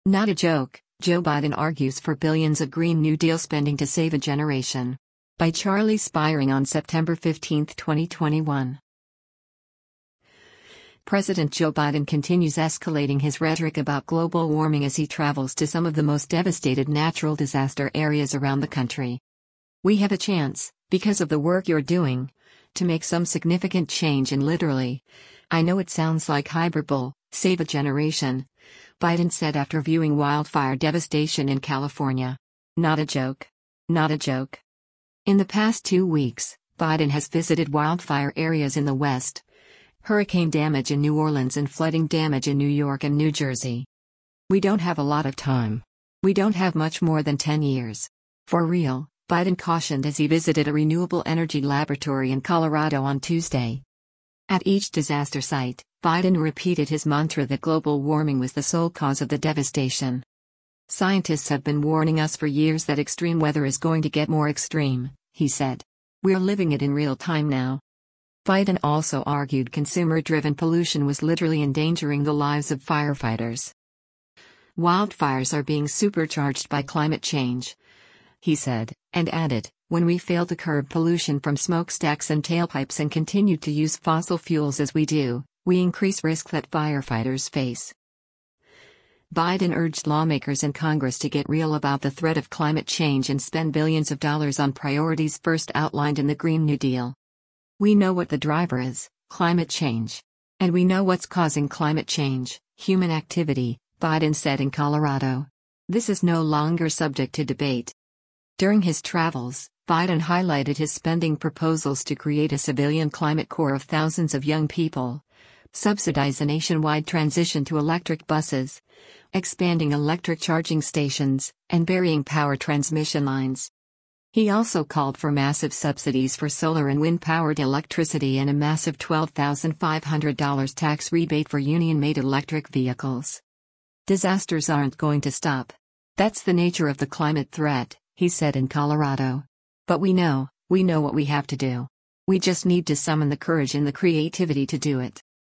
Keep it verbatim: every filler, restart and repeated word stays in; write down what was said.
Not a joke, Joe Biden argues for billions of Green New Deal spending to save a generation. By Charlie Spiring on September fifteenth, twenty twenty-one. President Joe Biden continues escalating his rhetoric about global warming as he travels to some of the most devastated natural disaster areas around the country. We have a chance, because of the work you're doing, to make some significant change and literally, I know it sounds like hyperbole, save a generation, Biden said after viewing wildfire devastation in California. Not a joke. Not a joke. In the past two weeks, Biden has visited wildfire areas in the West, hurricane damage in New Orleans and flooding damage in New York and New Jersey. We don't have a lot of time. We don't have much more than ten years. For real, Biden cautioned as he visited a renewable energy laboratory in Colorado on Tuesday. At each disaster site, Biden repeated his mantra that global warming was the sole cause of the devastation. Scientists have been warning us for years that extreme weather is going to get more extreme, he said. We're living it in real time now. Biden also argued consumer-driven pollution was literally endangering the lives of firefighters. Wildfires are being supercharged by climate change, he said, and added, when we fail to curb pollution from smokestacks and tailpipes and continue to use fossil fuels as we do, we increase risk that firefighters face. Biden urged lawmakers in Congress to get real about the threat of climate change and spend billions of dollars on priorities first outlined in the Green New Deal. We know what the driver is, climate change. And we know what's causing climate change, human activity, Biden said in Colorado. This is no longer subject to debate. During his travels, Biden highlighted his spending proposals to create a civilian climate corps of thousands of young people, subsidize a nationwide transition to electric buses, expanding electric charging stations, and burying power transmission lines. He also called for massive subsidies for solar and wind-powered electricity and a massive twelve thousand five hundred dollars tax rebate for union-made electric vehicles. Disasters aren't going to stop. That's the nature of the climate threat, he said in Colorado. But we know, we know what we have to do. We just need to summon the courage and the creativity to do it.